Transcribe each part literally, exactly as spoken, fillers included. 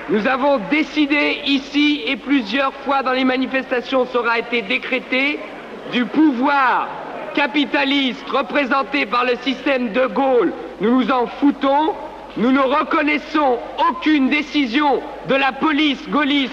Nous avons décidé ici et plusieurs fois dans les manifestations, ça aura été décrété, du pouvoir capitaliste représenté par le système de Gaulle. Nous nous en foutons. Nous ne reconnaissons aucune décision de la police gaulliste.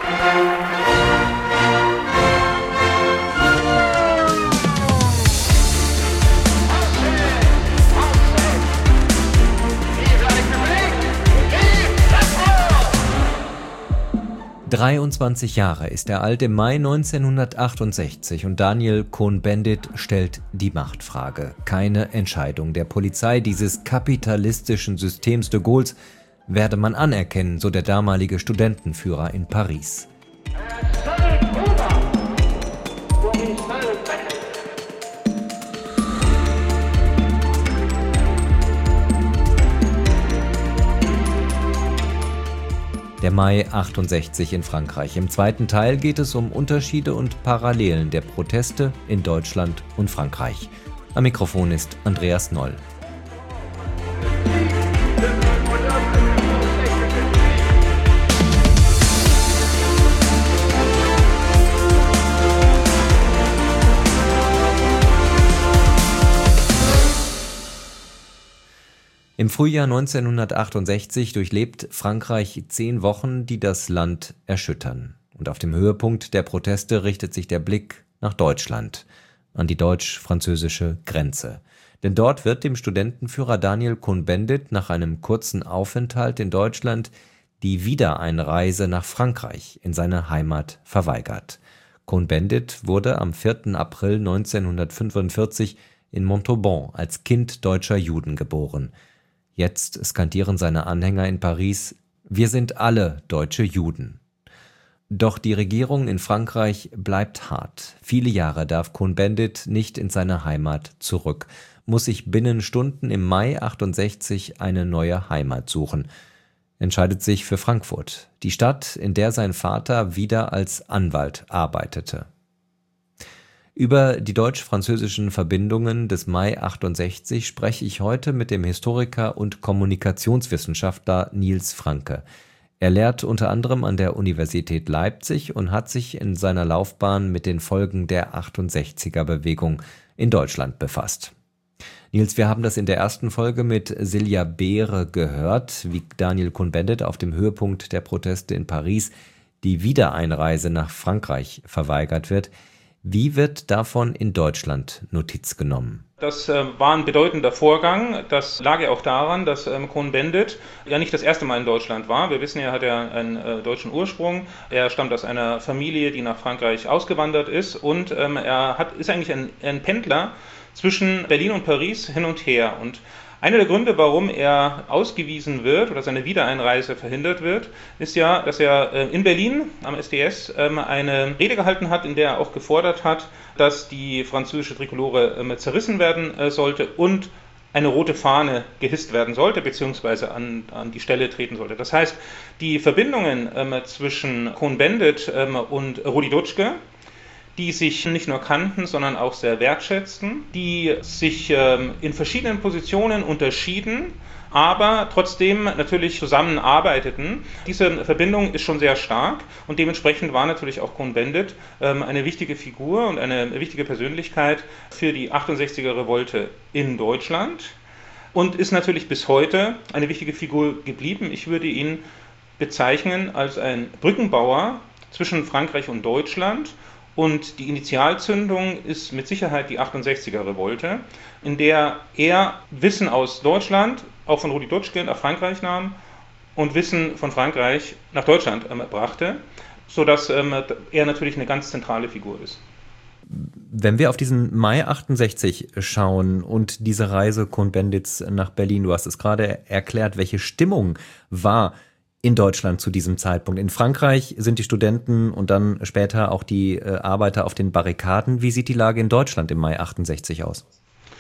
dreiundzwanzig Jahre ist er alt, im Mai neunzehnhundertachtundsechzig, und Daniel Cohn-Bendit stellt die Machtfrage. Keine Entscheidung der Polizei dieses kapitalistischen Systems de Gaulles werde man anerkennen, so der damalige Studentenführer in Paris. Der Mai achtundsechzig in Frankreich. Im zweiten Teil geht es um Unterschiede und Parallelen der Proteste in Deutschland und Frankreich. Am Mikrofon ist Andreas Noll. Im Frühjahr neunzehnhundertachtundsechzig durchlebt Frankreich zehn Wochen, die das Land erschüttern. Und auf dem Höhepunkt der Proteste richtet sich der Blick nach Deutschland, an die deutsch-französische Grenze. Denn dort wird dem Studentenführer Daniel Cohn-Bendit nach einem kurzen Aufenthalt in Deutschland die Wiedereinreise nach Frankreich in seine Heimat verweigert. Cohn-Bendit wurde am vierten April neunzehnhundertfünfundvierzig in Montauban als Kind deutscher Juden geboren. Jetzt skandieren seine Anhänger in Paris: Wir sind alle deutsche Juden. Doch die Regierung in Frankreich bleibt hart. Viele Jahre darf Cohn-Bendit nicht in seine Heimat zurück, muss sich binnen Stunden im Mai achtundsechzig eine neue Heimat suchen. Entscheidet sich für Frankfurt, die Stadt, in der sein Vater wieder als Anwalt arbeitete. Über die deutsch-französischen Verbindungen des Mai achtundsechzig spreche ich heute mit dem Historiker und Kommunikationswissenschaftler Nils Franke. Er lehrt unter anderem an der Universität Leipzig und hat sich in seiner Laufbahn mit den Folgen der achtundsechziger-Bewegung in Deutschland befasst. Nils, wir haben das in der ersten Folge mit Silja Beere gehört, wie Daniel Cohn-Bendit auf dem Höhepunkt der Proteste in Paris die Wiedereinreise nach Frankreich verweigert wird. Wie wird davon in Deutschland Notiz genommen? Das äh, war ein bedeutender Vorgang. Das lag ja auch daran, dass ähm, Cohn-Bendit ja nicht das erste Mal in Deutschland war. Wir wissen ja, er hat ja einen äh, deutschen Ursprung. Er stammt aus einer Familie, die nach Frankreich ausgewandert ist. Und ähm, er hat, ist eigentlich ein, ein Pendler zwischen Berlin und Paris hin und her. Und einer der Gründe, warum er ausgewiesen wird oder seine Wiedereinreise verhindert wird, ist ja, dass er in Berlin am S D S eine Rede gehalten hat, in der er auch gefordert hat, dass die französische Trikolore zerrissen werden sollte und eine rote Fahne gehisst werden sollte, beziehungsweise an, an die Stelle treten sollte. Das heißt, die Verbindungen zwischen Cohn-Bendit und Rudi Dutschke, die sich nicht nur kannten, sondern auch sehr wertschätzten, die sich ähm, in verschiedenen Positionen unterschieden, aber trotzdem natürlich zusammenarbeiteten. Diese Verbindung ist schon sehr stark und dementsprechend war natürlich auch Cohn-Bendit ähm, eine wichtige Figur und eine wichtige Persönlichkeit für die achtundsechziger-Revolte in Deutschland und ist natürlich bis heute eine wichtige Figur geblieben. Ich würde ihn bezeichnen als ein Brückenbauer zwischen Frankreich und Deutschland. Und die Initialzündung ist mit Sicherheit die achtundsechziger-Revolte, in der er Wissen aus Deutschland, auch von Rudi Dutschke, nach Frankreich nahm und Wissen von Frankreich nach Deutschland ähm, brachte, sodass ähm, er natürlich eine ganz zentrale Figur ist. Wenn wir auf diesen Mai achtundsechzig schauen und diese Reise Cohn-Bendits nach Berlin, du hast es gerade erklärt, welche Stimmung war in Deutschland zu diesem Zeitpunkt? In Frankreich sind die Studenten und dann später auch die äh, Arbeiter auf den Barrikaden. Wie sieht die Lage in Deutschland im Mai achtundsechzig aus?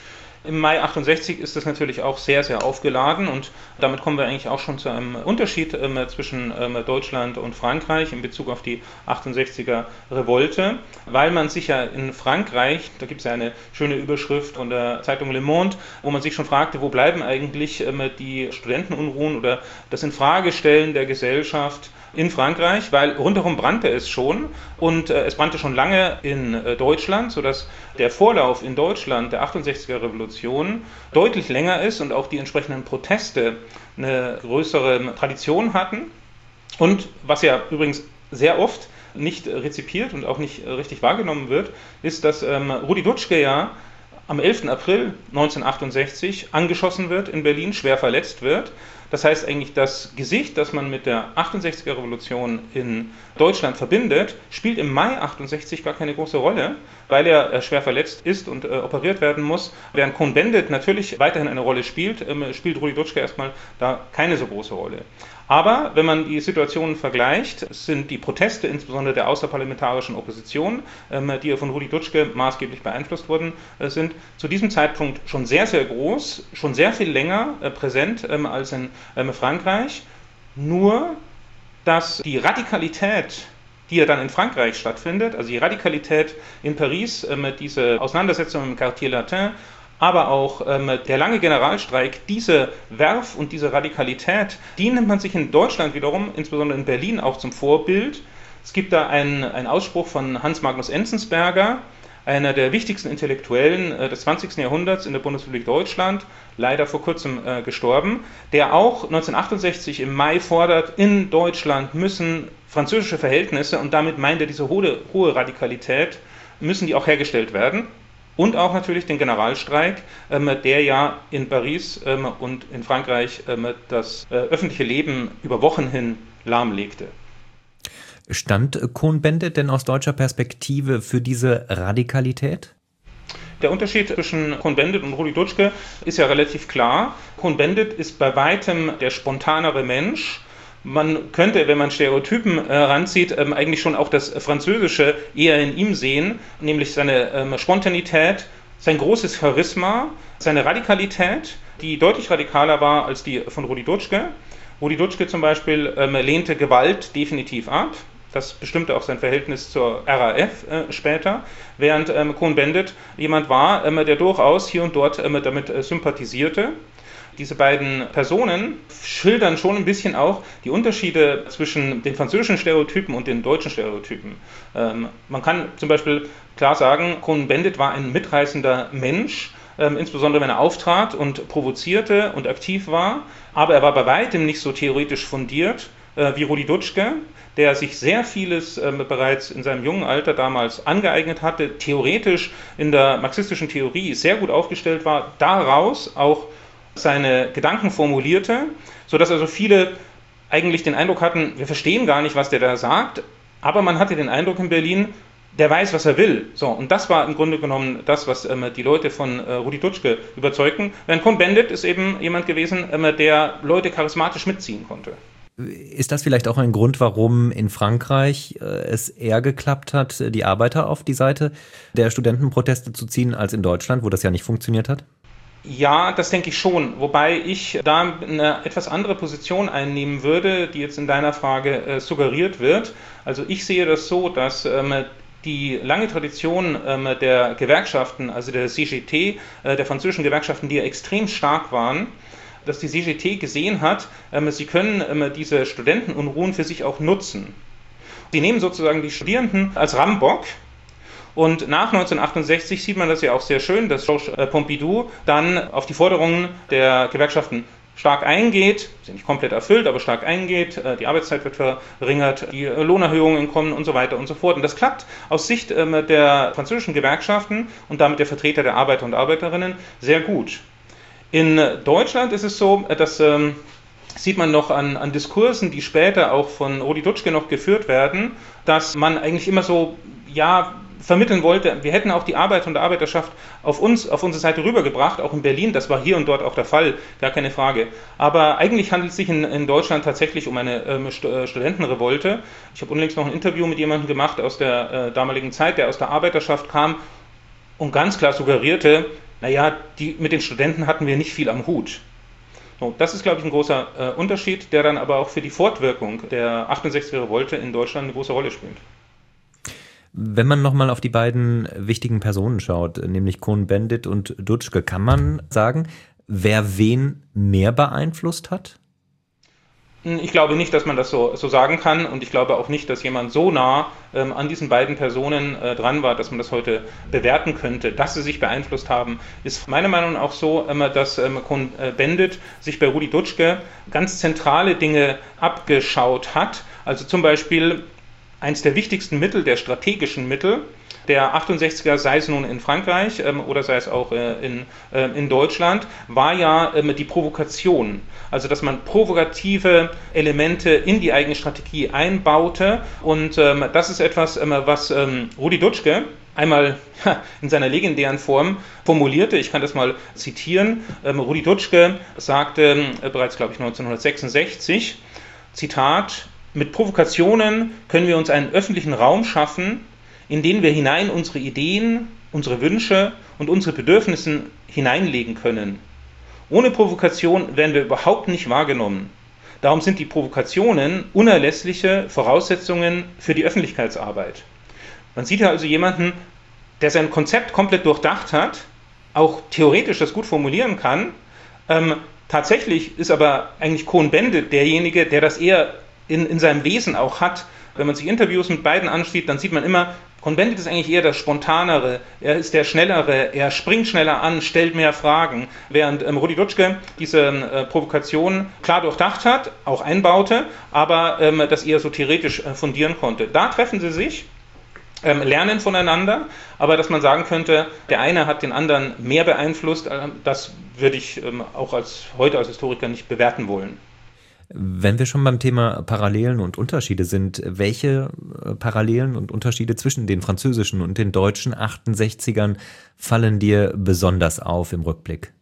Im Mai achtundsechzig ist das natürlich auch sehr, sehr aufgeladen und damit kommen wir eigentlich auch schon zu einem Unterschied ähm, zwischen ähm, Deutschland und Frankreich in Bezug auf die achtundsechziger Revolte, weil man sich ja in Frankreich, da gibt es ja eine schöne Überschrift von der Zeitung Le Monde, wo man sich schon fragte, wo bleiben eigentlich ähm, die Studentenunruhen oder das Infragestellen der Gesellschaft in Frankreich, weil rundherum brannte es schon und äh, es brannte schon lange in äh, Deutschland, sodass der Vorlauf in Deutschland der achtundsechziger Revolution deutlich länger ist und auch die entsprechenden Proteste eine größere Tradition hatten. Und was ja übrigens sehr oft nicht rezipiert und auch nicht richtig wahrgenommen wird, ist, dass ähm, Rudi Dutschke ja am elften April neunzehnhundertachtundsechzig angeschossen wird in Berlin, schwer verletzt wird. Das heißt eigentlich, das Gesicht, das man mit der achtundsechziger Revolution in Deutschland verbindet, spielt im Mai achtundsechzig gar keine große Rolle, weil er äh, schwer verletzt ist und äh, operiert werden muss. Während Cohn-Bendit natürlich weiterhin eine Rolle spielt, ähm, spielt Rudi Dutschke erstmal da keine so große Rolle. Aber wenn man die Situationen vergleicht, sind die Proteste insbesondere der außerparlamentarischen Opposition, ähm, die ja von Rudi Dutschke maßgeblich beeinflusst worden äh, sind, zu diesem Zeitpunkt schon sehr, sehr groß, schon sehr viel länger äh, präsent ähm, als in ähm, Frankreich. Nur, dass die Radikalität, die ja dann in Frankreich stattfindet, also die Radikalität in Paris, ähm, diese Auseinandersetzung im Quartier Latin, aber auch ähm, der lange Generalstreik, diese Werf und diese Radikalität, die nimmt man sich in Deutschland wiederum, insbesondere in Berlin, auch zum Vorbild. Es gibt da einen, einen Ausspruch von Hans Magnus Enzensberger, einer der wichtigsten Intellektuellen äh, des zwanzigsten Jahrhunderts in der Bundesrepublik Deutschland, leider vor kurzem äh, gestorben, der auch neunzehnhundertachtundsechzig im Mai fordert, in Deutschland müssen französische Verhältnisse, und damit meint er diese hohe, hohe Radikalität, müssen die auch hergestellt werden. Und auch natürlich den Generalstreik, ähm, der ja in Paris ähm, und in Frankreich ähm, das äh, öffentliche Leben über Wochen hin lahmlegte. Stand Cohn-Bendit denn aus deutscher Perspektive für diese Radikalität? Der Unterschied zwischen Cohn-Bendit und Rudi Dutschke ist ja relativ klar. Cohn-Bendit ist bei weitem der spontanere Mensch. Man könnte, wenn man Stereotypen äh, ranzieht, ähm, eigentlich schon auch das Französische eher in ihm sehen, nämlich seine ähm, Spontanität, sein großes Charisma, seine Radikalität, die deutlich radikaler war als die von Rudi Dutschke. Rudi Dutschke zum Beispiel ähm, lehnte Gewalt definitiv ab. Das bestimmte auch sein Verhältnis zur R A F äh, später, während ähm, Cohn-Bendit jemand war, ähm, der durchaus hier und dort ähm, damit äh, sympathisierte. Diese beiden Personen schildern schon ein bisschen auch die Unterschiede zwischen den französischen Stereotypen und den deutschen Stereotypen. Ähm, man kann zum Beispiel klar sagen, Cohn-Bendit war ein mitreißender Mensch, ähm, insbesondere wenn er auftrat und provozierte und aktiv war, aber er war bei weitem nicht so theoretisch fundiert äh, wie Rudi Dutschke, der sich sehr vieles äh, bereits in seinem jungen Alter damals angeeignet hatte, theoretisch in der marxistischen Theorie sehr gut aufgestellt war, daraus auch seine Gedanken formulierte, sodass also viele eigentlich den Eindruck hatten, wir verstehen gar nicht, was der da sagt, aber man hatte den Eindruck in Berlin, der weiß, was er will. So, und das war im Grunde genommen das, was ähm, die Leute von äh, Rudi Dutschke überzeugten. Während Cohn-Bendit ist eben jemand gewesen, ähm, der Leute charismatisch mitziehen konnte. Ist das vielleicht auch ein Grund, warum in Frankreich äh, es eher geklappt hat, die Arbeiter auf die Seite der Studentenproteste zu ziehen, als in Deutschland, wo das ja nicht funktioniert hat? Ja, das denke ich schon, wobei ich da eine etwas andere Position einnehmen würde, die jetzt in deiner Frage äh, suggeriert wird. Also ich sehe das so, dass ähm, die lange Tradition ähm, der Gewerkschaften, also der C G T, äh, der französischen Gewerkschaften, die ja extrem stark waren, dass die C G T gesehen hat, ähm, sie können ähm, diese Studentenunruhen für sich auch nutzen. Sie nehmen sozusagen die Studierenden als Rammbock. Und nach neunzehnhundertachtundsechzig sieht man das ja auch sehr schön, dass Georges Pompidou dann auf die Forderungen der Gewerkschaften stark eingeht, sind nicht komplett erfüllt, aber stark eingeht, die Arbeitszeit wird verringert, die Lohnerhöhungen kommen und so weiter und so fort. Und das klappt aus Sicht der französischen Gewerkschaften und damit der Vertreter der Arbeiter und Arbeiterinnen sehr gut. In Deutschland ist es so, dass ähm, sieht man noch an, an Diskursen, die später auch von Rudi Dutschke noch geführt werden, dass man eigentlich immer so, ja, vermitteln wollte, wir hätten auch die Arbeit und Arbeiterschaft auf uns, auf unsere Seite rübergebracht, auch in Berlin, das war hier und dort auch der Fall, gar keine Frage. Aber eigentlich handelt es sich in, in Deutschland tatsächlich um eine ähm, Studentenrevolte. Ich habe unlängst noch ein Interview mit jemandem gemacht aus der äh, damaligen Zeit, der aus der Arbeiterschaft kam und ganz klar suggerierte, naja, die, mit den Studenten hatten wir nicht viel am Hut. So, das ist, glaube ich, ein großer äh, Unterschied, der dann aber auch für die Fortwirkung der achtundsechziger Revolte in Deutschland eine große Rolle spielt. Wenn man nochmal auf die beiden wichtigen Personen schaut, nämlich Cohn-Bendit und Dutschke, kann man sagen, wer wen mehr beeinflusst hat? Ich glaube nicht, dass man das so, so sagen kann, und ich glaube auch nicht, dass jemand so nah ähm, an diesen beiden Personen äh, dran war, dass man das heute bewerten könnte. Dass sie sich beeinflusst haben, ist meiner Meinung nach auch so, ähm, dass ähm, Cohn-Bendit sich bei Rudi Dutschke ganz zentrale Dinge abgeschaut hat. Also zum Beispiel eines der wichtigsten Mittel, der strategischen Mittel der achtundsechziger, sei es nun in Frankreich ähm, oder sei es auch äh, in, äh, in Deutschland, war ja ähm, die Provokation. Also dass man provokative Elemente in die eigene Strategie einbaute. Und ähm, das ist etwas, ähm, was ähm, Rudi Dutschke einmal in seiner legendären Form formulierte. Ich kann das mal zitieren. Ähm, Rudi Dutschke sagte äh, bereits, glaube ich, neunzehnhundertsechsundsechzig, Zitat: Mit Provokationen können wir uns einen öffentlichen Raum schaffen, in den wir hinein unsere Ideen, unsere Wünsche und unsere Bedürfnisse hineinlegen können. Ohne Provokation werden wir überhaupt nicht wahrgenommen. Darum sind die Provokationen unerlässliche Voraussetzungen für die Öffentlichkeitsarbeit. Man sieht ja also jemanden, der sein Konzept komplett durchdacht hat, auch theoretisch das gut formulieren kann. Ähm, tatsächlich ist aber eigentlich Cohn-Bendit derjenige, der das eher in, in seinem Wesen auch hat. Wenn man sich Interviews mit beiden ansieht, dann sieht man immer, Cohn-Bendit ist eigentlich eher der Spontanere, er ist der Schnellere, er springt schneller an, stellt mehr Fragen, während ähm, Rudi Dutschke diese äh, Provokation klar durchdacht hat, auch einbaute, aber ähm, das eher so theoretisch äh, fundieren konnte. Da treffen sie sich, ähm, lernen voneinander, aber dass man sagen könnte, der eine hat den anderen mehr beeinflusst, äh, das würde ich ähm, auch als, heute als Historiker nicht bewerten wollen. Wenn wir schon beim Thema Parallelen und Unterschiede sind, welche Parallelen und Unterschiede zwischen den französischen und den deutschen achtundsechzigern fallen dir besonders auf im Rückblick?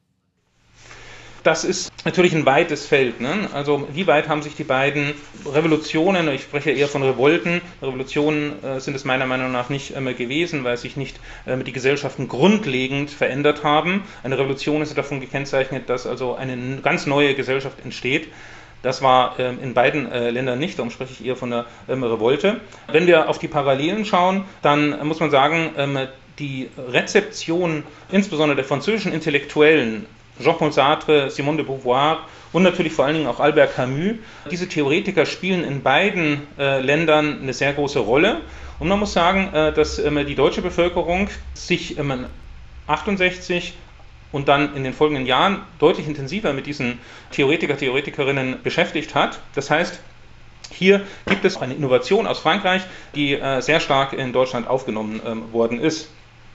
Das ist natürlich ein weites Feld, ne? Also wie weit haben sich die beiden Revolutionen, ich spreche eher von Revolten, Revolutionen äh, sind es meiner Meinung nach nicht äh, gewesen, weil sich nicht äh, die Gesellschaften grundlegend verändert haben. Eine Revolution ist davon gekennzeichnet, dass also eine ganz neue Gesellschaft entsteht. Das war ähm, in beiden äh, Ländern nicht, darum spreche ich eher von der ähm, Revolte. Wenn wir auf die Parallelen schauen, dann äh, muss man sagen, ähm, die Rezeption insbesondere der französischen Intellektuellen, Jean-Paul Sartre, Simone de Beauvoir und natürlich vor allen Dingen auch Albert Camus, diese Theoretiker spielen in beiden äh, Ländern eine sehr große Rolle. Und man muss sagen, äh, dass ähm, die deutsche Bevölkerung sich ähm, achtundsechzig und dann in den folgenden Jahren deutlich intensiver mit diesen Theoretiker, Theoretikerinnen beschäftigt hat. Das heißt, hier gibt es eine Innovation aus Frankreich, die äh, sehr stark in Deutschland aufgenommen ähm, worden ist.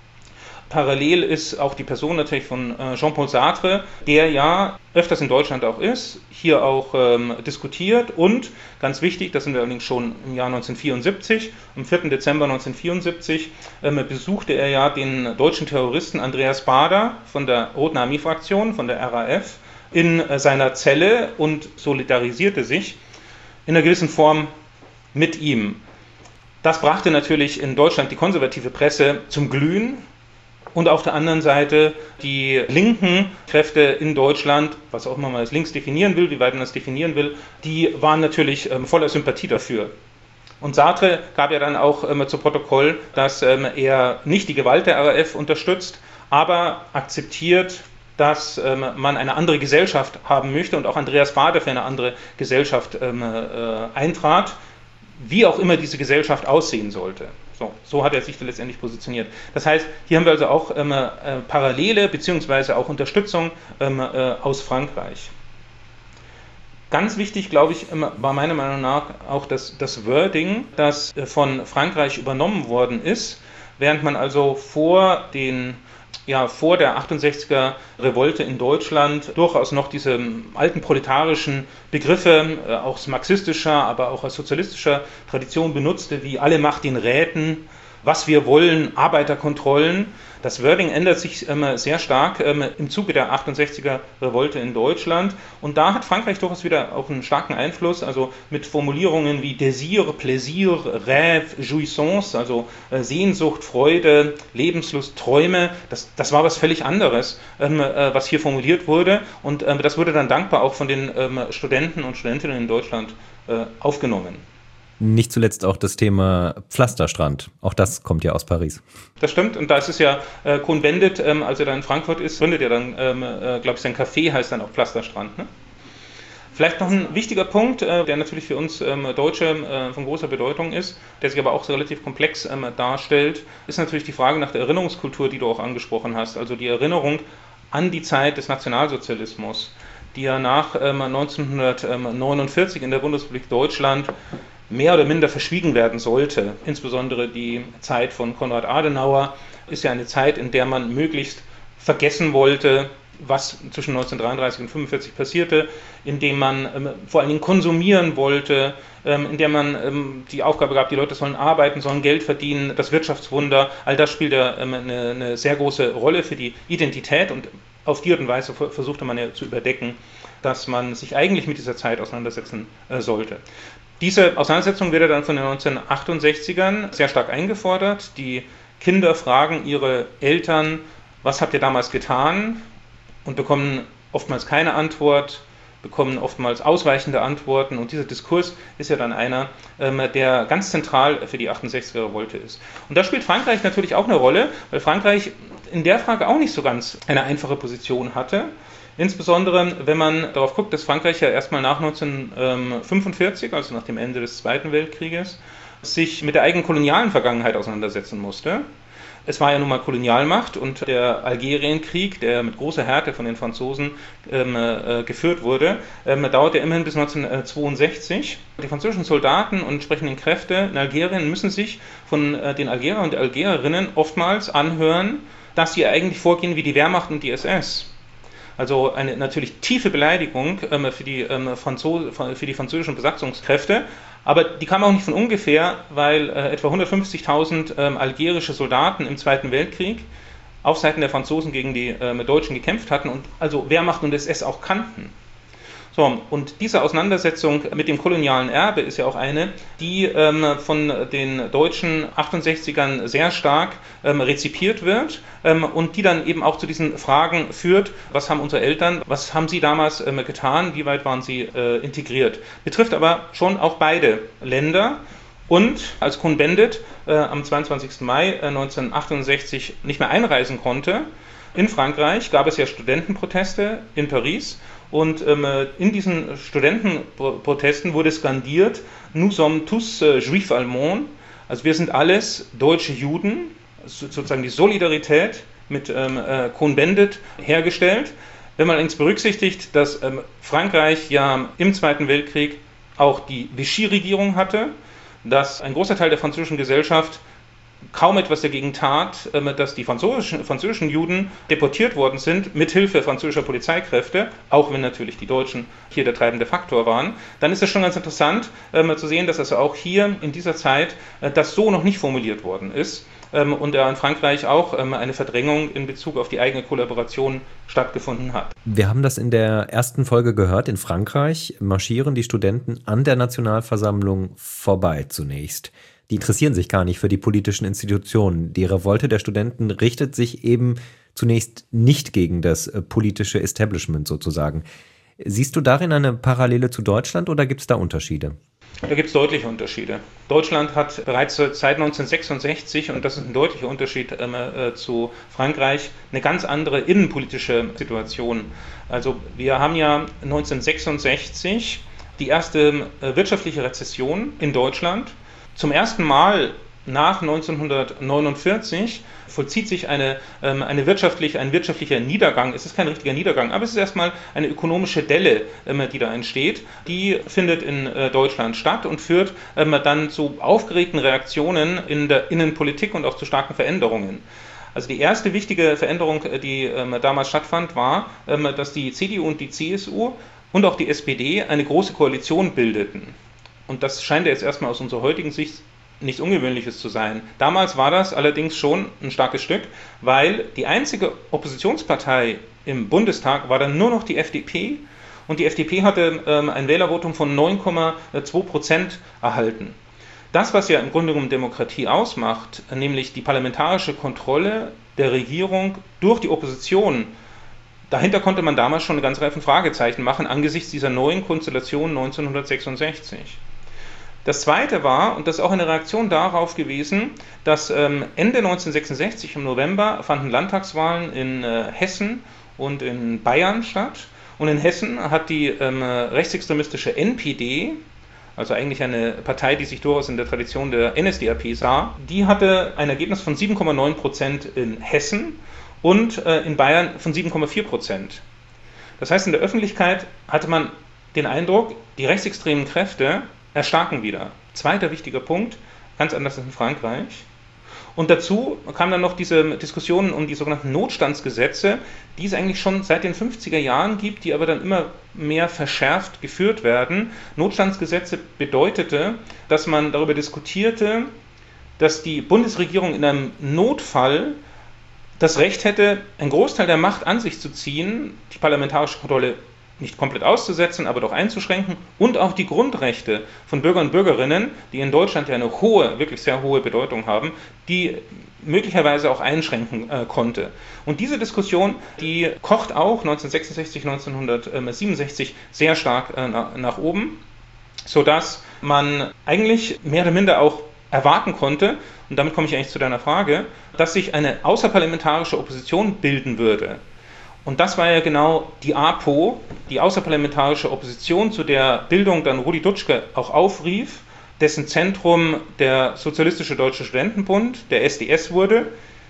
Parallel ist auch die Person natürlich von äh, Jean-Paul Sartre, der ja öfters in Deutschland auch ist, hier auch ähm, diskutiert und, ganz wichtig, das sind wir allerdings schon im Jahr neunzehnhundertvierundsiebzig, am vierten Dezember neunzehnhundertvierundsiebzig ähm, besuchte er ja den deutschen Terroristen Andreas Baader von der Roten Armee-Fraktion, von der R A F, in äh, seiner Zelle und solidarisierte sich in einer gewissen Form mit ihm. Das brachte natürlich in Deutschland die konservative Presse zum Glühen. Und auf der anderen Seite die linken Kräfte in Deutschland, was auch immer man als links definieren will, wie weit man das definieren will, die waren natürlich ähm, voller Sympathie dafür. Und Sartre gab ja dann auch ähm, zu Protokoll, dass ähm, er nicht die Gewalt der R A F unterstützt, aber akzeptiert, dass ähm, man eine andere Gesellschaft haben möchte und auch Andreas Baader für eine andere Gesellschaft ähm, äh, eintrat, wie auch immer diese Gesellschaft aussehen sollte. So, so hat er sich letztendlich positioniert. Das heißt, hier haben wir also auch ähm, äh, Parallele bzw. auch Unterstützung ähm, äh, aus Frankreich. Ganz wichtig, glaube ich, ähm, war meiner Meinung nach auch das, das Wording, das äh, von Frankreich übernommen worden ist, während man also vor den ja, vor der achtundsechziger Revolte in Deutschland durchaus noch diese alten proletarischen Begriffe, äh, auch aus marxistischer, aber auch aus sozialistischer Tradition benutzte, wie alle Macht den Räten was wir wollen, Arbeiterkontrollen. Das Wording ändert sich ähm, sehr stark ähm, im Zuge der achtundsechziger Revolte in Deutschland. Und da hat Frankreich durchaus wieder auch einen starken Einfluss, also mit Formulierungen wie Désir, Plaisir, Rêve, Jouissance, also äh, Sehnsucht, Freude, Lebenslust, Träume. Das, das war was völlig anderes, ähm, äh, was hier formuliert wurde. Und ähm, das wurde dann dankbar auch von den ähm, Studenten und Studentinnen in Deutschland äh, aufgenommen. Nicht zuletzt auch das Thema Pflasterstrand. Auch das kommt ja aus Paris. Das stimmt. Und da ist es ja äh, Cohn-Bendit, ähm, als er da in Frankfurt ist, gründet er dann, ähm, äh, glaube ich, sein Café heißt dann auch Pflasterstrand. Ne? Vielleicht noch ein wichtiger Punkt, äh, der natürlich für uns ähm, Deutsche äh, von großer Bedeutung ist, der sich aber auch relativ komplex ähm, darstellt, ist natürlich die Frage nach der Erinnerungskultur, die du auch angesprochen hast. Also die Erinnerung an die Zeit des Nationalsozialismus, die ja nach ähm, neunzehnhundertneunundvierzig in der Bundesrepublik Deutschland mehr oder minder verschwiegen werden sollte. Insbesondere die Zeit von Konrad Adenauer ist ja eine Zeit, in der man möglichst vergessen wollte, was zwischen neunzehnhundertdreiunddreißig und neunzehnhundertfünfundvierzig passierte, indem man ähm, vor allen Dingen konsumieren wollte, ähm, indem man ähm, die Aufgabe gab, die Leute sollen arbeiten, sollen Geld verdienen, das Wirtschaftswunder, all das spielt ja ähm, eine, eine sehr große Rolle für die Identität und auf die Art und Weise versuchte man ja zu überdecken, dass man sich eigentlich mit dieser Zeit auseinandersetzen äh, sollte. Diese Auseinandersetzung wird dann von den neunzehnhundertachtundsechzigern sehr stark eingefordert. Die Kinder fragen ihre Eltern, was habt ihr damals getan? Und bekommen oftmals keine Antwort, bekommen oftmals ausweichende Antworten. Und dieser Diskurs ist ja dann einer, ähm, der ganz zentral für die achtundsechziger Revolte ist. Und da spielt Frankreich natürlich auch eine Rolle, weil Frankreich in der Frage auch nicht so ganz eine einfache Position hatte. Insbesondere, wenn man darauf guckt, dass Frankreich ja erstmal nach neunzehnhundertfünfundvierzig, also nach dem Ende des Zweiten Weltkrieges, sich mit der eigenen kolonialen Vergangenheit auseinandersetzen musste. Es war ja nun mal Kolonialmacht und der Algerienkrieg, der mit großer Härte von den Franzosen ähm, äh, geführt wurde, ähm, dauerte immerhin bis neunzehnhundertzweiundsechzig. Die französischen Soldaten und entsprechenden Kräfte in Algerien müssen sich von äh, den Algerern und Algerierinnen oftmals anhören, dass sie eigentlich vorgehen wie die Wehrmacht und die S S. Also eine natürlich tiefe Beleidigung ähm, für, die, ähm, Franzose, für die französischen Besatzungskräfte, aber die kam auch nicht von ungefähr, weil äh, etwa hundertfünfzigtausend ähm, algerische Soldaten im Zweiten Weltkrieg auf Seiten der Franzosen gegen die ähm, Deutschen gekämpft hatten und also Wehrmacht und S S auch kannten. So, und diese Auseinandersetzung mit dem kolonialen Erbe ist ja auch eine, die ähm, von den deutschen achtundsechzigern sehr stark ähm, rezipiert wird ähm, und die dann eben auch zu diesen Fragen führt, was haben unsere Eltern, was haben sie damals ähm, getan, wie weit waren sie äh, integriert. Betrifft aber schon auch beide Länder. Und als Cohn-Bendit äh, am zweiundzwanzigsten Mai äh, neunzehnhundertachtundsechzig nicht mehr einreisen konnte, in Frankreich gab es ja Studentenproteste in Paris. Und ähm, in diesen Studentenprotesten wurde skandiert, nous sommes tous euh, juifs allemands, also wir sind alles deutsche Juden, sozusagen die Solidarität mit ähm, äh, Cohn-Bendit hergestellt. Wenn man allerdings berücksichtigt, dass ähm, Frankreich ja im Zweiten Weltkrieg auch die Vichy-Regierung hatte, dass ein großer Teil der französischen Gesellschaft kaum etwas dagegen tat, dass die französischen, französischen Juden deportiert worden sind, mithilfe französischer Polizeikräfte, auch wenn natürlich die Deutschen hier der treibende Faktor waren, dann ist es schon ganz interessant äh, zu sehen, dass also auch hier in dieser Zeit äh, das so noch nicht formuliert worden ist ähm, und äh, in Frankreich auch ähm, eine Verdrängung in Bezug auf die eigene Kollaboration stattgefunden hat. Wir haben das in der ersten Folge gehört. In Frankreich marschieren die Studenten an der Nationalversammlung vorbei zunächst. Die interessieren sich gar nicht für die politischen Institutionen. Die Revolte der Studenten richtet sich eben zunächst nicht gegen das politische Establishment sozusagen. Siehst du darin eine Parallele zu Deutschland oder gibt es da Unterschiede? Da gibt es deutliche Unterschiede. Deutschland hat bereits seit neunzehnhundertsechsundsechzig, und das ist ein deutlicher Unterschied äh, zu Frankreich, eine ganz andere innenpolitische Situation. Also wir haben ja neunzehnhundertsechsundsechzig die erste äh, wirtschaftliche Rezession in Deutschland. Zum ersten Mal nach neunzehnhundertneunundvierzig vollzieht sich eine, ähm, eine wirtschaftlich, ein wirtschaftlicher Niedergang. Es ist kein richtiger Niedergang, aber es ist erstmal eine ökonomische Delle, ähm, die da entsteht. Die findet in äh, Deutschland statt und führt ähm, dann zu aufgeregten Reaktionen in der Innenpolitik und auch zu starken Veränderungen. Also die erste wichtige Veränderung, die ähm, damals stattfand, war, ähm, dass die C D U und die C S U und auch die S P D eine große Koalition bildeten. Und das scheint ja jetzt erstmal aus unserer heutigen Sicht nichts Ungewöhnliches zu sein. Damals war das allerdings schon ein starkes Stück, weil die einzige Oppositionspartei im Bundestag war dann nur noch die F D P und die F D P hatte ähm, ein Wählervotum von neun Komma zwei Prozent erhalten. Das, was ja im Grunde genommen Demokratie ausmacht, nämlich die parlamentarische Kontrolle der Regierung durch die Opposition, dahinter konnte man damals schon eine ganze Reihe von Fragezeichen machen angesichts dieser neuen Konstellation neunzehnhundertsechsundsechzig. Das Zweite war, und das ist auch eine Reaktion darauf gewesen, dass ähm, Ende neunzehnhundertsechsundsechzig im November fanden Landtagswahlen in äh, Hessen und in Bayern statt. Und in Hessen hat die ähm, rechtsextremistische N P D, also eigentlich eine Partei, die sich durchaus in der Tradition der N S D A P sah, die hatte ein Ergebnis von sieben Komma neun Prozent in Hessen und äh, in Bayern von sieben Komma vier Prozent. Das heißt, in der Öffentlichkeit hatte man den Eindruck, die rechtsextremen Kräfte erstarken wieder. Zweiter wichtiger Punkt, ganz anders als in Frankreich. Und dazu kamen dann noch diese Diskussionen um die sogenannten Notstandsgesetze, die es eigentlich schon seit den fünfziger Jahren gibt, die aber dann immer mehr verschärft geführt werden. Notstandsgesetze bedeutete, dass man darüber diskutierte, dass die Bundesregierung in einem Notfall das Recht hätte, einen Großteil der Macht an sich zu ziehen, die parlamentarische Kontrolle nicht komplett auszusetzen, aber doch einzuschränken und auch die Grundrechte von Bürgern und Bürgerinnen, die in Deutschland ja eine hohe, wirklich sehr hohe Bedeutung haben, die möglicherweise auch einschränken äh, konnte. Und diese Diskussion, die kocht auch neunzehnhundertsechsundsechzig, neunzehnhundertsiebenundsechzig sehr stark äh, nach, nach oben, sodass man eigentlich mehr oder minder auch erwarten konnte, und damit komme ich eigentlich zu deiner Frage, dass sich eine außerparlamentarische Opposition bilden würde. Und das war ja genau die A P O, die außerparlamentarische Opposition, zu der Bildung dann Rudi Dutschke auch aufrief, dessen Zentrum der Sozialistische Deutsche Studentenbund, der S D S wurde,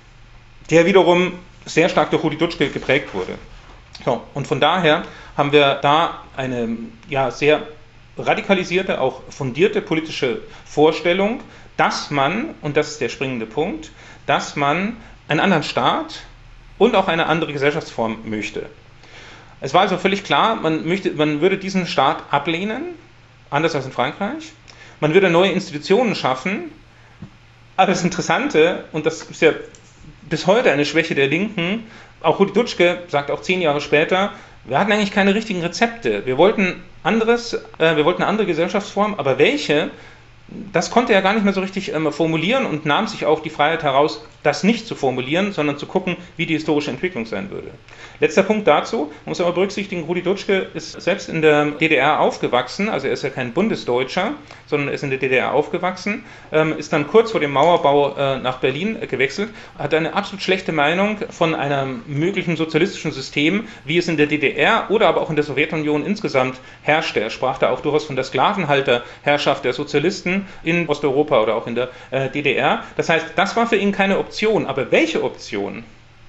der wiederum sehr stark durch Rudi Dutschke geprägt wurde. So, und von daher haben wir da eine ja, sehr radikalisierte, auch fundierte politische Vorstellung, dass man, und das ist der springende Punkt, dass man einen anderen Staat und auch eine andere Gesellschaftsform möchte. Es war also völlig klar, man, möchte, man würde diesen Staat ablehnen, anders als in Frankreich. Man würde neue Institutionen schaffen. Aber das Interessante, und das ist ja bis heute eine Schwäche der Linken, auch Rudi Dutschke sagt auch zehn Jahre später, wir hatten eigentlich keine richtigen Rezepte. Wir wollten anderes, äh, wir wollten eine andere Gesellschaftsform, aber welche? Das konnte er gar nicht mehr so richtig ähm, formulieren und nahm sich auch die Freiheit heraus, das nicht zu formulieren, sondern zu gucken, wie die historische Entwicklung sein würde. Letzter Punkt dazu, man muss aber berücksichtigen, Rudi Dutschke ist selbst in der D D R aufgewachsen, also er ist ja kein Bundesdeutscher, sondern er ist in der D D R aufgewachsen, ähm, ist dann kurz vor dem Mauerbau äh, nach Berlin äh, gewechselt, hat eine absolut schlechte Meinung von einem möglichen sozialistischen System, wie es in der D D R oder aber auch in der Sowjetunion insgesamt herrschte. Er sprach da auch durchaus von der Sklavenhalterherrschaft der Sozialisten in Osteuropa oder auch in der äh, D D R. Das heißt, das war für ihn keine Option, aber welche Option,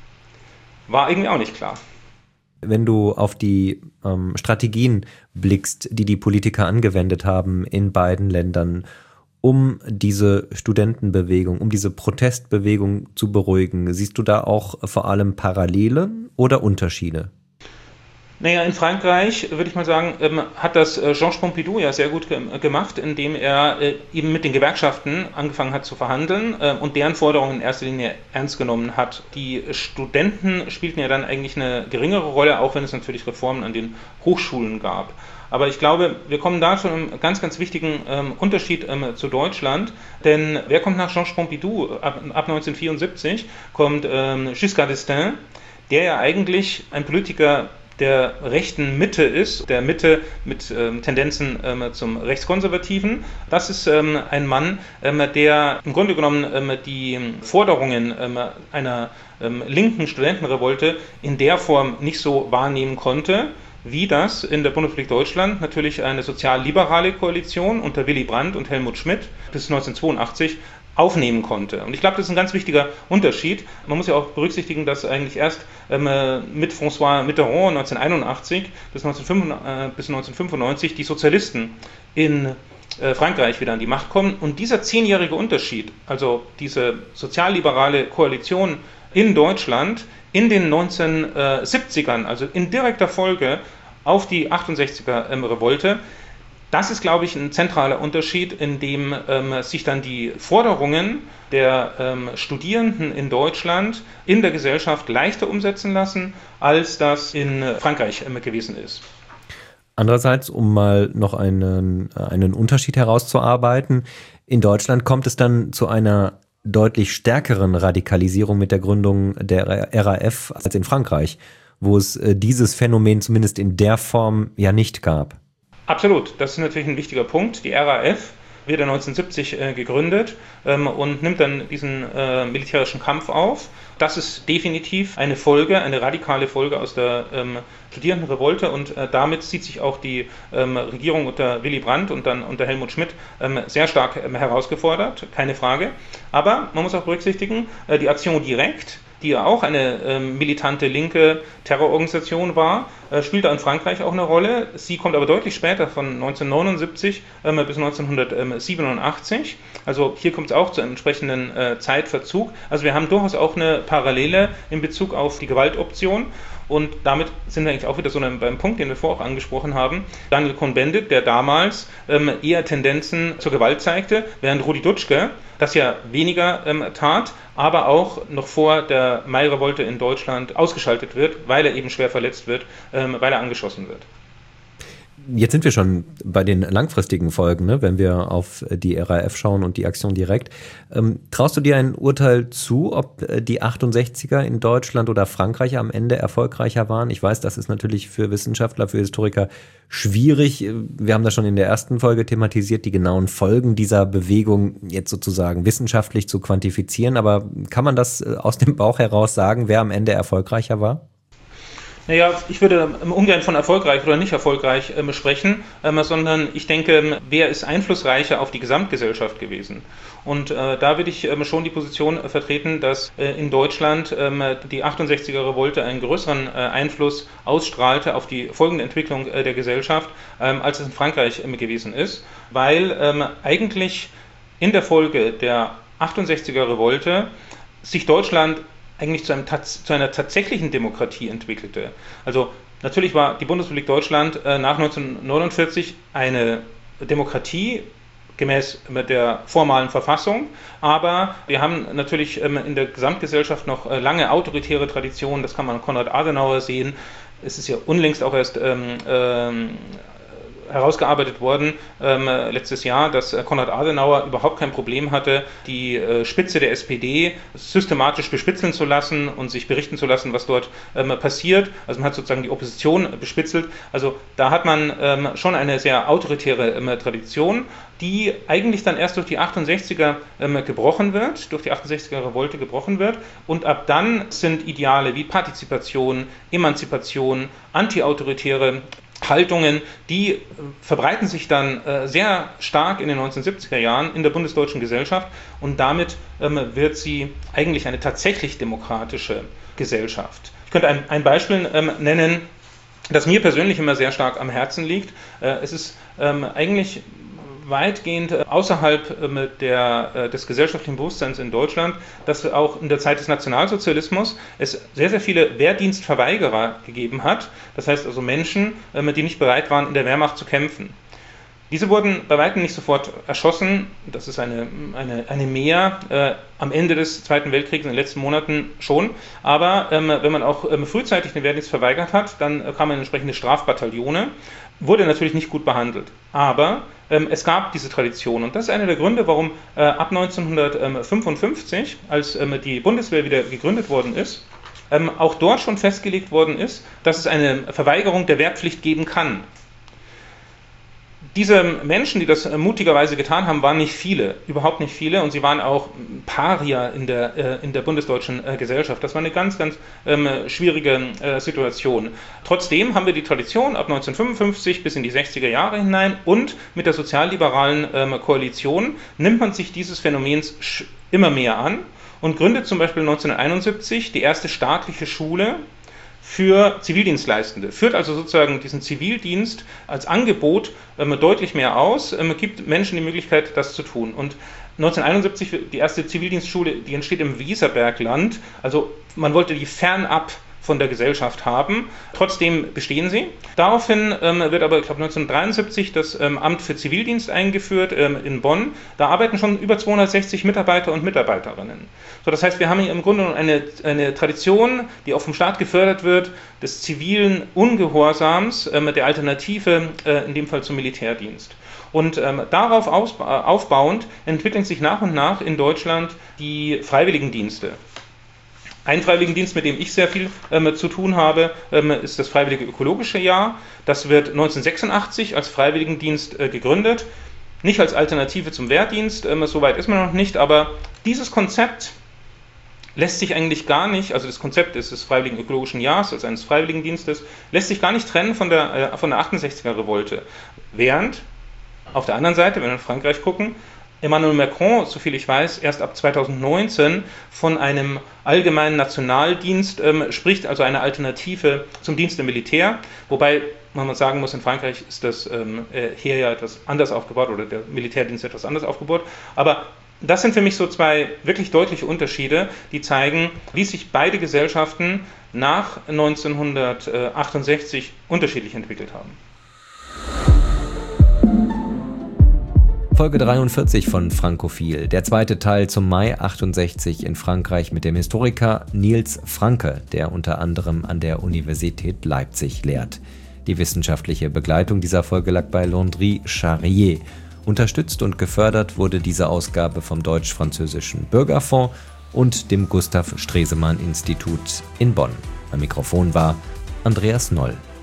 war irgendwie auch nicht klar. Wenn du auf die ähm, Strategien blickst, die die Politiker angewendet haben in beiden Ländern, um diese Studentenbewegung, um diese Protestbewegung zu beruhigen, siehst du da auch vor allem Parallele oder Unterschiede? Naja, in Frankreich, würde ich mal sagen, ähm, hat das äh, Georges Pompidou ja sehr gut ge- gemacht, indem er äh, eben mit den Gewerkschaften angefangen hat zu verhandeln äh, und deren Forderungen in erster Linie ernst genommen hat. Die Studenten spielten ja dann eigentlich eine geringere Rolle, auch wenn es natürlich Reformen an den Hochschulen gab. Aber ich glaube, wir kommen da zu einem ganz, ganz wichtigen ähm, Unterschied ähm, zu Deutschland, denn wer kommt nach Georges Pompidou? Ab, ab neunzehnhundertvierundsiebzig kommt ähm, Giscard d'Estaing, der ja eigentlich ein Politiker der rechten Mitte ist, der Mitte mit ähm, Tendenzen ähm, zum Rechtskonservativen. Das ist ähm, ein Mann, ähm, der im Grunde genommen ähm, die Forderungen ähm, einer ähm, linken Studentenrevolte in der Form nicht so wahrnehmen konnte, wie das in der Bundesrepublik Deutschland natürlich eine sozial-liberale Koalition unter Willy Brandt und Helmut Schmidt bis neunzehnhundertzweiundachtzig aufnehmen konnte. Und ich glaube, das ist ein ganz wichtiger Unterschied. Man muss ja auch berücksichtigen, dass eigentlich erst ähm, mit François Mitterrand neunzehnhunderteinundachtzig bis, neunzehnhundertfünfundneunzig die Sozialisten in äh, Frankreich wieder an die Macht kommen. Und dieser zehnjährige Unterschied, also diese sozialliberale Koalition in Deutschland in den neunzehnhundertsiebzigern, also in direkter Folge auf die achtundsechziger ähm, Revolte, Das ist, glaube ich, ein zentraler Unterschied, in dem ähm, sich dann die Forderungen der ähm, Studierenden in Deutschland in der Gesellschaft leichter umsetzen lassen, als das in Frankreich ähm, gewesen ist. Andererseits, um mal noch einen, einen Unterschied herauszuarbeiten, in Deutschland kommt es dann zu einer deutlich stärkeren Radikalisierung mit der Gründung der R A F als in Frankreich, wo es äh, dieses Phänomen zumindest in der Form ja nicht gab. Absolut, das ist natürlich ein wichtiger Punkt. Die R A F wird neunzehnhundertsiebzig äh, gegründet ähm, und nimmt dann diesen äh, militärischen Kampf auf. Das ist definitiv eine Folge, eine radikale Folge aus der ähm, Studierendenrevolte und äh, damit sieht sich auch die ähm, Regierung unter Willy Brandt und dann unter Helmut Schmidt ähm, sehr stark ähm, herausgefordert, keine Frage. Aber man muss auch berücksichtigen, äh, die Aktion direkt, die ja auch eine ähm, militante linke Terrororganisation war, äh, spielte in Frankreich auch eine Rolle. Sie kommt aber deutlich später, von neunzehnhundertneunundsiebzig ähm, bis neunzehnhundertsiebenundachtzig. Also hier kommt es auch zu einem entsprechenden äh, Zeitverzug. Also wir haben durchaus auch eine Parallele in Bezug auf die Gewaltoption. Und damit sind wir eigentlich auch wieder so beim Punkt, den wir vorher auch angesprochen haben. Daniel Cohn-Bendit, der damals ähm, eher Tendenzen zur Gewalt zeigte, während Rudi Dutschke das ja weniger ähm, tat, aber auch noch vor der Mai-Revolte in Deutschland ausgeschaltet wird, weil er eben schwer verletzt wird, ähm, weil er angeschossen wird. Jetzt sind wir schon bei den langfristigen Folgen, ne? Wenn wir auf die R A F schauen und die Aktion direkt. Ähm, traust du dir ein Urteil zu, ob die achtundsechziger in Deutschland oder Frankreich am Ende erfolgreicher waren? Ich weiß, das ist natürlich für Wissenschaftler, für Historiker schwierig. Wir haben das schon in der ersten Folge thematisiert, die genauen Folgen dieser Bewegung jetzt sozusagen wissenschaftlich zu quantifizieren. Aber kann man das aus dem Bauch heraus sagen, wer am Ende erfolgreicher war? Naja, ich würde ungern von erfolgreich oder nicht erfolgreich ähm, sprechen, ähm, sondern ich denke, wer ist einflussreicher auf die Gesamtgesellschaft gewesen? Und äh, da würde ich ähm, schon die Position äh, vertreten, dass äh, in Deutschland ähm, die achtundsechziger Revolte einen größeren äh, Einfluss ausstrahlte auf die folgende Entwicklung äh, der Gesellschaft, ähm, als es in Frankreich ähm, gewesen ist, weil ähm, eigentlich in der Folge der achtundsechziger Revolte sich Deutschland eigentlich zu, einem, zu einer tatsächlichen Demokratie entwickelte. Also natürlich war die Bundesrepublik Deutschland äh, nach neunzehnhundertneunundvierzig eine Demokratie gemäß mit der formalen Verfassung, aber wir haben natürlich ähm, in der Gesamtgesellschaft noch äh, lange autoritäre Traditionen, das kann man an Konrad Adenauer sehen. Es ist ja unlängst auch erst ähm, ähm, herausgearbeitet worden ähm, letztes Jahr, dass äh, Konrad Adenauer überhaupt kein Problem hatte, die äh, Spitze der S P D systematisch bespitzeln zu lassen und sich berichten zu lassen, was dort ähm, passiert. Also man hat sozusagen die Opposition bespitzelt. Also da hat man ähm, schon eine sehr autoritäre ähm, Tradition, die eigentlich dann erst durch die achtundsechziger ähm, gebrochen wird, durch die achtundsechziger Revolte gebrochen wird. Und ab dann sind Ideale wie Partizipation, Emanzipation, antiautoritäre Haltungen, die äh, verbreiten sich dann äh, sehr stark in den neunzehnhundertsiebziger Jahren in der bundesdeutschen Gesellschaft und damit ähm, wird sie eigentlich eine tatsächlich demokratische Gesellschaft. Ich könnte ein, ein Beispiel ähm, nennen, das mir persönlich immer sehr stark am Herzen liegt. Äh, es ist ähm, eigentlich weitgehend außerhalb äh, der, äh, des gesellschaftlichen Bewusstseins in Deutschland, dass auch in der Zeit des Nationalsozialismus es sehr, sehr viele Wehrdienstverweigerer gegeben hat. Das heißt also Menschen, äh, die nicht bereit waren, in der Wehrmacht zu kämpfen. Diese wurden bei weitem nicht sofort erschossen. Das ist eine, eine, eine Mehr äh, am Ende des Zweiten Weltkriegs, in den letzten Monaten schon. Aber ähm, wenn man auch ähm, frühzeitig den Wehrdienst verweigert hat, dann äh, kam man in entsprechende Strafbataillone. Wurde natürlich nicht gut behandelt. Aber ähm, es gab diese Tradition. Und das ist einer der Gründe, warum äh, ab neunzehnhundertfünfundfünfzig, als ähm, die Bundeswehr wieder gegründet worden ist, ähm, auch dort schon festgelegt worden ist, dass es eine Verweigerung der Wehrpflicht geben kann. Diese Menschen, die das mutigerweise getan haben, waren nicht viele, überhaupt nicht viele, und sie waren auch Paria in der, äh, in der bundesdeutschen äh, Gesellschaft. Das war eine ganz, ganz ähm, schwierige äh, Situation. Trotzdem haben wir die Tradition ab neunzehnhundertfünfundfünfzig bis in die sechziger Jahre hinein und mit der sozialliberalen ähm, Koalition nimmt man sich dieses Phänomens immer mehr an und gründet zum Beispiel neunzehnhunderteinundsiebzig die erste staatliche Schule für Zivildienstleistende, führt also sozusagen diesen Zivildienst als Angebot ähm, deutlich mehr aus, ähm, gibt Menschen die Möglichkeit, das zu tun. Und neunzehnhunderteinundsiebzig, die erste Zivildienstschule, die entsteht im Weserbergland, also man wollte die fernab von der Gesellschaft haben. Trotzdem bestehen sie. Daraufhin ähm, wird aber, ich glaube, neunzehnhundertdreiundsiebzig das ähm, Amt für Zivildienst eingeführt ähm, in Bonn. Da arbeiten schon über zweihundertsechzig Mitarbeiter und Mitarbeiterinnen. So, das heißt, wir haben hier im Grunde eine, eine Tradition, die auch vom Staat gefördert wird, des zivilen Ungehorsams, äh, der Alternative, äh, in dem Fall zum Militärdienst. Und ähm, darauf ausba- aufbauend entwickeln sich nach und nach in Deutschland die Freiwilligendienste. Ein Freiwilligendienst, mit dem ich sehr viel ähm, zu tun habe, ähm, ist das Freiwillige Ökologische Jahr. Das wird neunzehnhundertsechsundachtzig als Freiwilligendienst äh, gegründet. Nicht als Alternative zum Wehrdienst, ähm, soweit ist man noch nicht, aber dieses Konzept lässt sich eigentlich gar nicht, also das Konzept ist des Freiwilligen Ökologischen Jahres, also eines Freiwilligendienstes, lässt sich gar nicht trennen von der, äh, von der achtundsechziger-Revolte. Während auf der anderen Seite, wenn wir in Frankreich gucken, Emmanuel Macron, soviel ich weiß, erst ab zweitausendneunzehn von einem allgemeinen Nationaldienst ähm, spricht, also eine Alternative zum Dienst im Militär, wobei man sagen muss, in Frankreich ist das ähm, Heer ja etwas anders aufgebaut oder der Militärdienst etwas anders aufgebaut, aber das sind für mich so zwei wirklich deutliche Unterschiede, die zeigen, wie sich beide Gesellschaften nach neunzehnhundertachtundsechzig unterschiedlich entwickelt haben. Folge dreiundvierzig von Frankophil, der zweite Teil zum Mai achtundsechzig in Frankreich mit dem Historiker Nils Franke, der unter anderem an der Universität Leipzig lehrt. Die wissenschaftliche Begleitung dieser Folge lag bei Landry Charrier. Unterstützt und gefördert wurde diese Ausgabe vom Deutsch-Französischen Bürgerfonds und dem Gustav Stresemann Institut in Bonn. Am Mikrofon war Andreas Noll.